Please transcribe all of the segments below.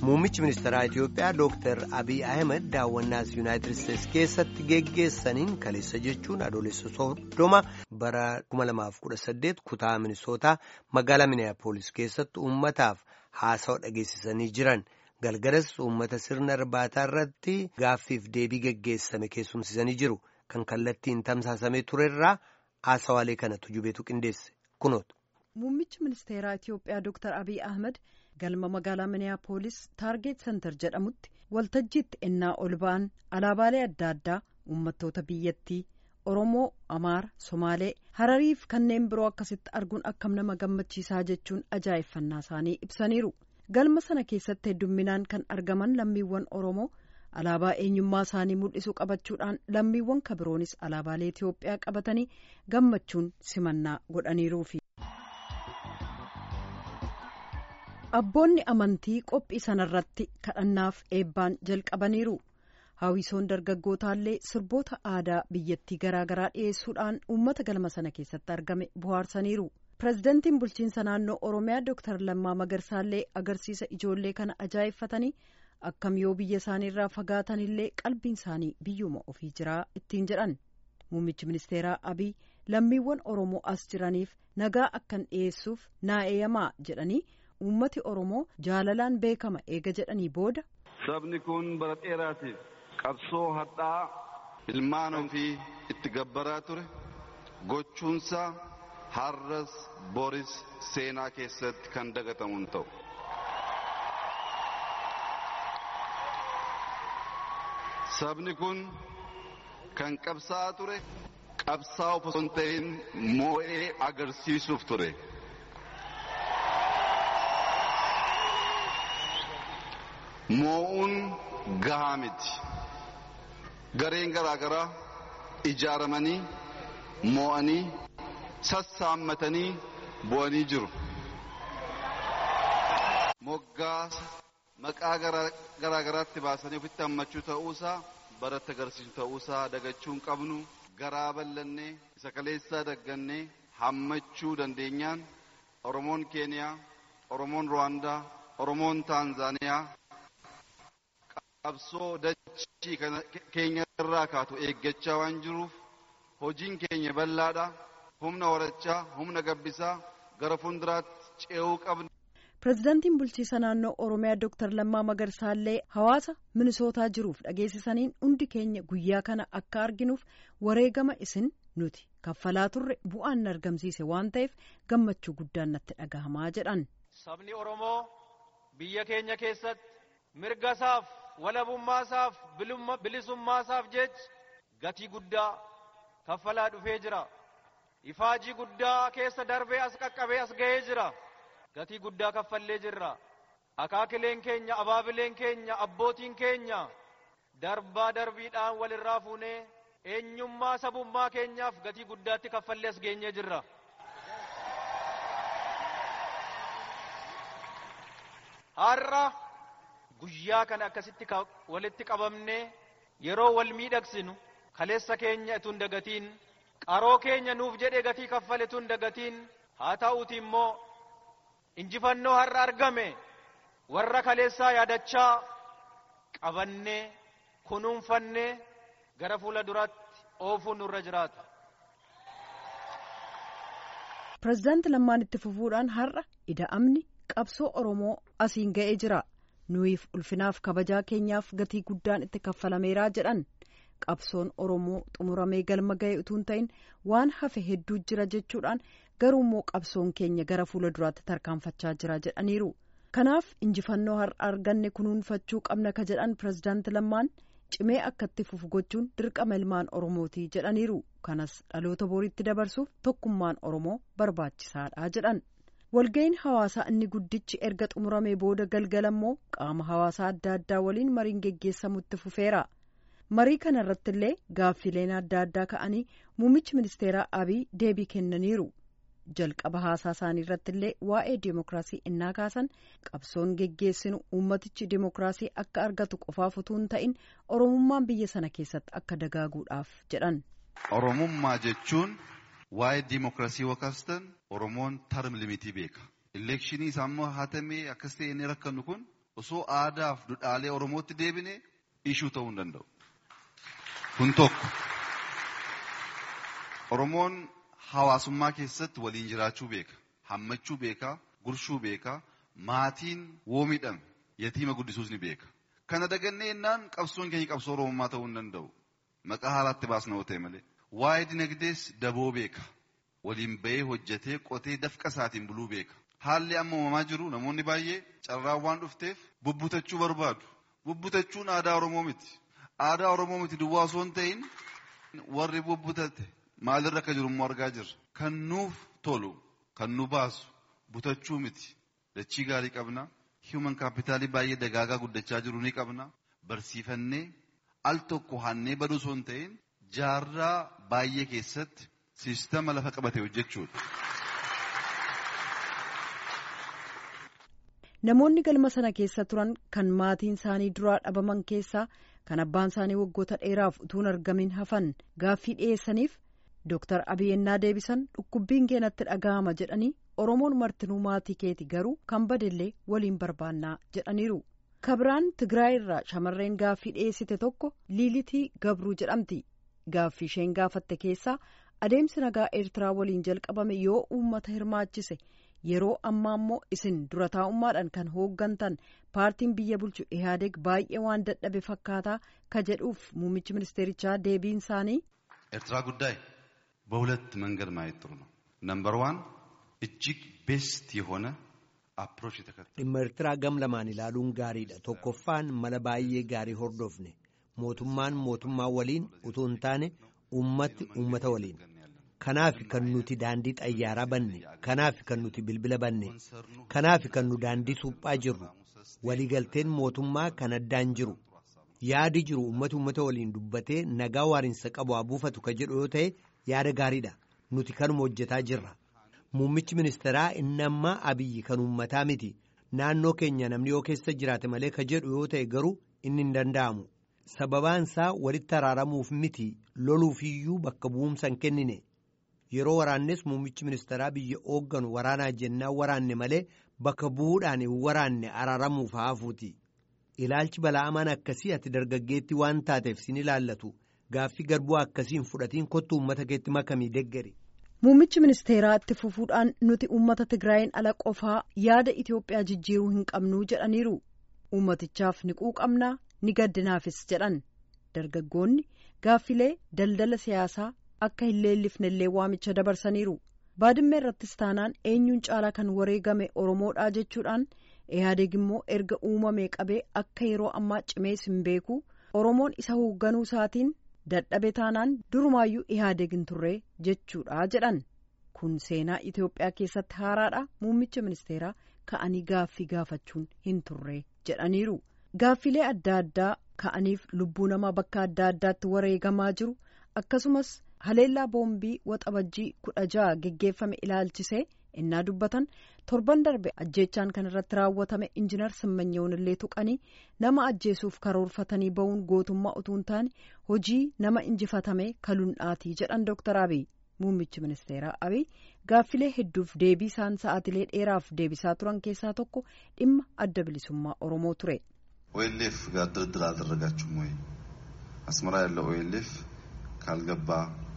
Muummichi ministeeraa Itiyoophiyaa Dr. Abiy Ahmed daawwannaas Yuunaayitid Isteets keessatti geggeessaniin kaleessa jechuun adoolessa 30 bara 2018 kutaa Minisootaa magaalaa Minneapolis keessatti uummataaf haasawa dhageessisanii jiran. Galgalas uummata sirna irbaataa irratti gaaffiif deebii geggeessame keessumsisanii jiru. Kan kallattiin tamsaasamee turerraa haasawaalee kanatu jubeetu qindeesse. Kunoota. Muummichi ministeeraa Itiyoophiyaa Dr. Abiy Ahmed galma magaalaa Minneapolis Taarget Center jedhamutti waltajjiitti ennaa ol ba'an alaabaalee adda addaa uummattoota biyyattii Oromoo, Amaara, Somaalee, Hararii fi kanneen biroo akkasitti arguun akkam nama gammachiisaa jechuun ajaa'ibfannaa isaanii ibsaniiru. Galma sana keessatti heddumminaan kan argaman lammiiwwan Oromoo alaabaa eenyummaa isaanii mul'isu qabachuudhaan lammiiwwan kabiroonis alaabaalee Itiyoophiyaa qabatanii gammachuun simannaa godhaniiruufi. Abboonni amantii qophii sanarratti kadhannaaf eebbaan jalqabaniiru. Hawwisoon dargaggootaallee sirboota aadaa biyyattii garaagaraa dhiyeessuudhaan uummata galma sana keessatti argame bohaarsaniiru. Pireezidantiin bulchiinsa naannoo Oromiyaa Dr. Lammaa Magarsaallee agarsiisa ijoollee kana ajaa'ibfatanii akkam yoo biyya isaaniirraa fagaatanillee qalbiin isaanii biyyuma ofii jiraa ittiin jedhan. Muummichi ministeeraa Abiy lammiiwwan Oromoo as jiraniif nagaa akkan dhiyeessuuf naa eeyyamaa jedhanii uummati Oromoo jaalalaan beekama eega jedhanii booda. Sabni kun bara dheeraatiif qabsoo hadhaa ilmaan ofii itti gabbaraa ture gochuunsaa har'as boris seenaa keessatti kan dagatamu hin ta'u. Sabni kun kan qabsaa'aa ture qabsaa'uuf osoo hin ta'in moo'ee agarsiisuuf ture. Moo'uun gahaa miti. Gareen garaagaraa ijaaramanii moo'anii sassaammatanii bu'anii jiru. Moggaasa maqaa garaagaraatti baasanii ofitti hammachuu ta'uusaa baratti agarsiisu ta'uusaa dagachuu hin qabnu. Garaa bal'annee isa kaleessaa daggannee hammachuu dandeenyaan Oromoon Keeniyaa, Oromoon Ruwaandaa, Oromoon Taanzaaniyaa qabsoo dachii keenya irraa kaatu eeggachaa waan jiruuf hojiin keenya bal'aadha. Humna horachaa, humna gabbisaa gara fuulduraatti ce'uu qabna. Pireezidantiin bulchiinsa naannoo Oromiyaa Dr. Lammaa Magarsaallee hawaasa Minisootaa jiruuf dhageessisaniin hundi keenya guyyaa kana akka arginuuf wareegama isin nuti kaffalaa turre bu'aan argamsiise waan ta'eef gammachuu guddaan natti dhagahamaa jedhan. Sabni Oromoo biyya keenya keessatti mirgasaaf walabummaasaaf bilisummaasaaf jecha gatii guddaa kaffalaa dhufee jira. Ifaajii guddaa keessa darbee as qaqqabee as ga'ee jira. Gatii guddaa kaffallee jirra. Akaakileen keenya, abaabileen keenya, abbootiin keenya darbaa darbiidhaan walirraa fuunee eenyummaa sabummaa keenyaaf gatii guddaatti kaffallee as geenyee jirra. Har'a guyyaa kana akkasitti walitti qabamnee yeroo wal miidhagsinu kaleessa keenya itoo hin dagatiin qaroo keenya nuuf jedhee gatii kaffale itoo hin dagatiin haa ta'uuti immoo injifannoo har'a argame warra kaleessaa yaadachaa qabannee kunuunfannee gara fuula duraatti oofuun nurra jiraata. Pireezidaanti Lammaan itti fufuudhaan har'a ida'amni qabsoo Oromoo asiin ga'ee jira. Nuyiif ulfinaaf kabajaa keenyaaf gatii guddaan itti kaffalameeraa jedhan. Qabsoon Oromoo xumuramee galma ga'e utuu hin ta'in waan hafe hedduu jira jechuudhaan garuu immoo qabsoon keenya gara fuula duraatti tarkaanfachaa jira jedhaniiru. Kanaaf injifannoo har'a arganne kunuunfachuu qabna ka jedhan Pireezidaanti Lammaan cimee akka itti fufu gochuun dirqama ilmaan Oromootii jedhaniiru. Kanas dhaloota boriitti dabarsuuf tokkummaan Oromoo barbaachisaadha jedhan. Walga'iin hawaasaa inni guddichi erga xumuramee booda galgala immoo qaama hawaasaa adda addaa waliin mariin geggeessamutti fufeera. Marii kana irratti illee gaaffileen adda addaa ka'anii muummichi ministeeraa Abiy deebii kennaniiru. Jalqaba haasaa isaanii irratti illee waa'ee dimookiraasii innaa kaasan qabsoon geggeessinu uummatichi dimookiraasii akka argatu qofaaf utuu hin ta'in Oromummaan biyya sana keessatti akka dagaaguudhaaf jedhan. Oromummaa jechuun waa'ee dimookiraasii wakaastan Oromoon term limitii beeka. Elekshinii isaammoo hatamee akkas ta'e inni rakkannu kun osoo aadaaf duudhaalee Oromootti deebine ishuu ta'uu hin danda'u. Kun tokko Oromoon hawaasummaa keessatti waliin jiraachuu beeka, hammachuu beeka, gurshuu beeka, maatiin woo miidhame yatiima guddisuus ni beeka. Kana dagannee innaan qabsoon keenya qabsoo Oromummaa ta'uu hin danda'u. Maqaa haalaatti baasna yoo ta'e malee. Waa'ee dinagdees daboo beeka. Waliin bahee hojjetee qotee dafqa isaatiin buluu beeka. Haalli amma uumamaa jiru namoonni baay'ee carraan waan dhufteef bubbutachuu barbaadu. Bubbutachuun aadaa Oromoo miti. Aadaa Oromoo miti duwwaa osoo hin ta'in warri bubbutate maalirra akka jiru immoo argaa jirra. Kan nuuf tolu, kan nu baasu butachuu miti. Dachii gaarii qabna. Human capitalii baay'ee dagaagaa guddachaa jiru ni qabna. Barsiifannee al tokko hannee baduu osoo hin ta'in jaarraa baay'ee keessatti siistama lafa qabate hojjechuudha. Namoonni galma sana keessa turan kan maatiin isaanii duraa dhabaman keessaa kan abbaan isaanii waggoota dheeraaf utuu hin argamin hafan gaaffii dhiyeessaniif Dr. Abiy ennaa deebisan dhukkubbiin keenatti dhaga'ama jedhanii Oromoon martinuu maatii keeti garuu kan badellee waliin barbaannaa jedhaniiru. Kabiraan Tigraay irraa shamarreen gaaffii dhiyeessite tokko Liilitii Gabruu jedhamti. Gaaffii isheen gaafatte keessaa adeemsi nagaa Eertiraa waliin jalqabame yoo uummata hirmaachise yeroo ammaa immoo isin dura taa'ummaadhaan kan hooggantan paartiin biyya bulchu Ihaadeg baay'ee waan dadhabe fakkaataa ka jedhuuf muummichi ministeerichaa deebiin isaanii ኤርትራ ጉዳይ በሁለት መንገድ ማየት ጥሩ ነው። ነምበር 1 እጅግ ቤስት የሆነ አፕሮች የተከተለ dhimma Eertiraa gam lamaan ilaaluun gaariidha. Tokkoffaan mala baay'ee gaarii hordofne. Mootummaa waliin utuu hin taane uummata waliin. Kanaaf kan nuti daandii xayyaaraa banne, kanaaf kan nuti bilbila banne, kanaaf kan nu daandii suphaa jirru. Waliigalteen mootummaa kan addaan jiru. Yaadi jiru uummata waliin dubbatee nagaa waarinsa qabu abuufatu ka jedhu yoo ta'e yaada gaariidha. Nuti kanuma hojjetaa jirra. Muummichi ministeeraa inni ammaa Abiyyi kan uummataa miti. Naannoo keenya namni yoo keessa jiraate malee ka jedhu yoo ta'e garuu inni hin danda'amu. Sababaan isaa walitti araaramuuf miti loluufiyyuu bakka bu'umsa hin kennine. Yeroo waraannes muummichi ministeeraa biyya hoogganu waraanaa jennaan waraanne malee bakka bu'uudhaan hin waraanne araaramuuf haafuuti. Ilaalchi bala'amaan akkasii ati dargaggeetti waan taateef sin ilaallatu. Gaaffii garbuu akkasiin fudhatiin kottu uummata keetti makamii deggari. Muummichi ministeeraa itti fufuudhaan nuti uummata Tigraayin ala qofaa yaada Itoophiyaa jijjiiruu hin qabnuu jedhaniiru. Uummatichaaf ni quuqamnaa ni gaddinaafis jedhan. Dargaggoonni gaaffilee daldala siyaasaa akka hin leellifnellee waamicha dabarsaniiru. Baadimmee irrattis taanaan eenyuun caalaa kan wareegame Oromoodhaa jechuudhaan Ihaadeg immoo erga uumamee qabee akka yeroo ammaa cimees hin beeku Oromoon isa hoogganuu isaatiin dadhabe taanaan durumaayyuu Ihaadeg hin turre jechuudha jedhan. Kun seenaa Itoophiyaa keessatti haaraadha. Muummicha ministeeraa ka'anii gaaffii gaafachuun hin turre jedhaniiru. Gaaffilee adda addaa ka'aniif lubbuu namaa bakka adda addaatti wareegamaa jiru akkasumas haleellaa boombii waxabajjii 16 geggeeffame ilaalchisee innaa dubbatan torban darbe ajjeechaan kan irratti raawwatame injinar Simmanyoon illee tuqanii nama ajjeesuuf karoorfatanii ba'uun gootummaa utuu hin taane hojii nama injifatame kalundhaatii jedhan Dr. Abiy. Muummichi ministeeraa Abiy gaaffilee hedduuf deebii isaan sa'aatilee dheeraaf deebisaa turan keessaa tokko dhimma adda bilisummaa Oromoo ture. OLF ጋር ድርድር አደረጋችሁም ወይ? አስመራ ያለው OLF ካልገባ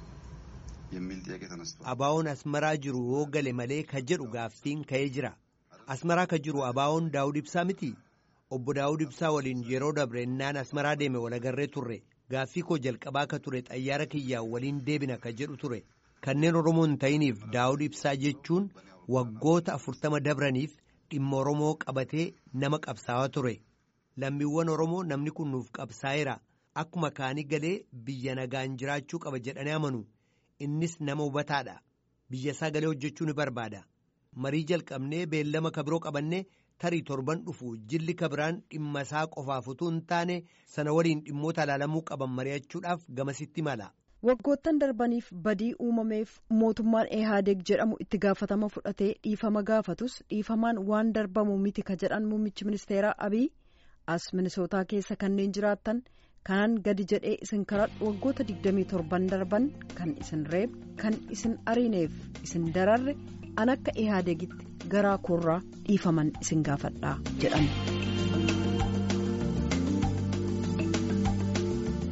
የሚል ጥያቄ ተነስቷል። Abaa'oon asmaraa jiru yoo gale malee ka jedhu gaaffiin ka'ee jira. Asmaraa ka jiru Abaa'oon Daawud Ibsaa miti. Obbo Daawud Ibsaa waliin yeroo dabre innaan asmaraa deeme walagarree turre. Gaaffii koo jalqabaa ka ture xayyaara kiyyaa waliin deebina ka jedhu ture. Kanneen Oromoo hin ta'iniif Daawud Ibsaa jechuun waggoota 40 dabraniif dhimma Oromoo qabatee nama qabsaa'aa ture. Lammiiwwan Oromoo namni kun nuuf qabsaa'eera. Akkuma kaanii galee biyya nagaan jiraachuu qaba jedhanii amanu. Innis nama hubataadha. Biyya isaa galee hojjechuu ni barbaada. Marii jalqabnee beellama kabiroo qabannee tarii torban dhufu jilli kabiraan dhimma isaa qofaaf utuu hin taane sana waliin dhimmoota ilaalamuu qaban mari'achuudhaaf gamasitti mala. Waggoottan darbaniif badii uumameef mootummaan Ihaadeg jedhamu itti gaafatama fudhatee dhiifama gaafatus dhiifamaan waan darbamu miti ka jedhan muummichi ministeeraa Abiy as Minisootaa keessa kanneen jiraattan kanan gadi jedhee isin karadhu waggoota 27 darban kan isin reeb kan isin ariineef isin dararre an akka ihaadegitti garaa koorraa dhiifaman isin gaafadhaa jedhan.